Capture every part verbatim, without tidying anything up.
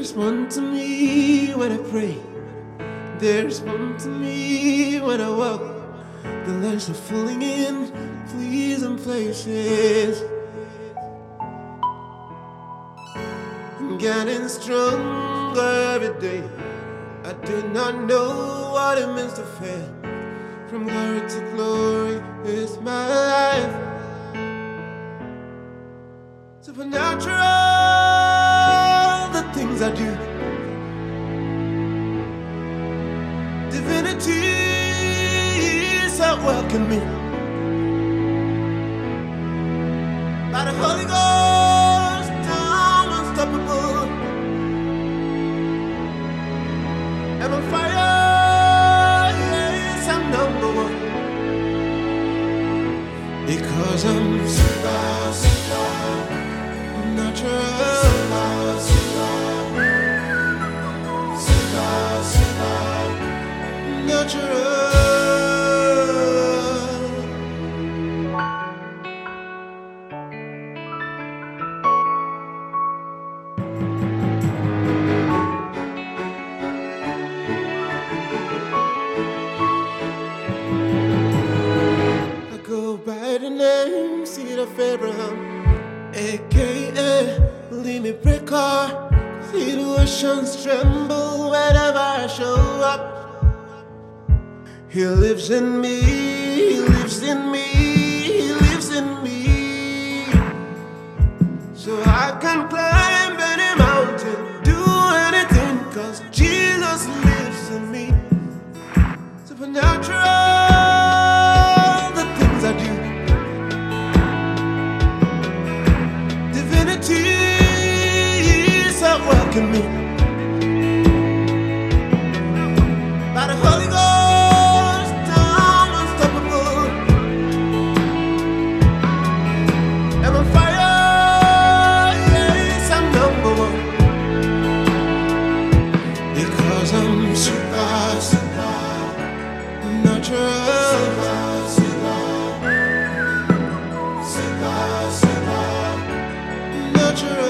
There's one to me when I pray. There's one to me when I walk. The lights are falling in pleasant places. I'm getting stronger every day. I do not know what it means to fail. From glory to glory is my life. Supernatural, the things I do. Divinity is at work in me. By the Holy Ghost, I'm unstoppable. I'm on fire, yes, I'm number one. Because I'm super, super, natural. Super, super, super, natural. By the name, seed of Abraham, aka Limit Breaker. Situations tremble whenever I show up. He lives in me, he lives in me, he lives in me. So I can climb any mountain, do anything, cause Jesus lives in me. Supernatural. Welcome me. By the Holy Ghost, I'm unstoppable. I'm on fire, yes, I'm number one. Because I'm super, super, natural. Super, super, super, natural.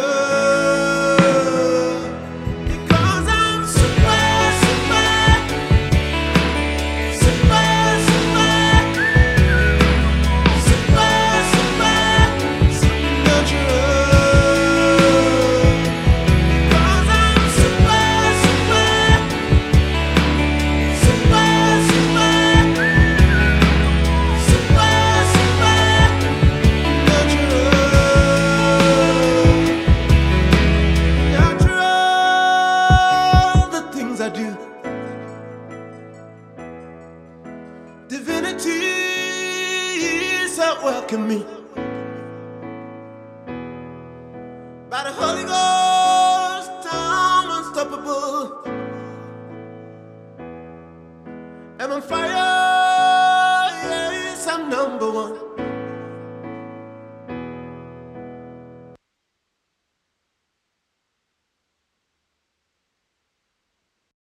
Divinity is at work in me. By the Holy Ghost, I'm unstoppable. I'm on fire, yes, I'm number one.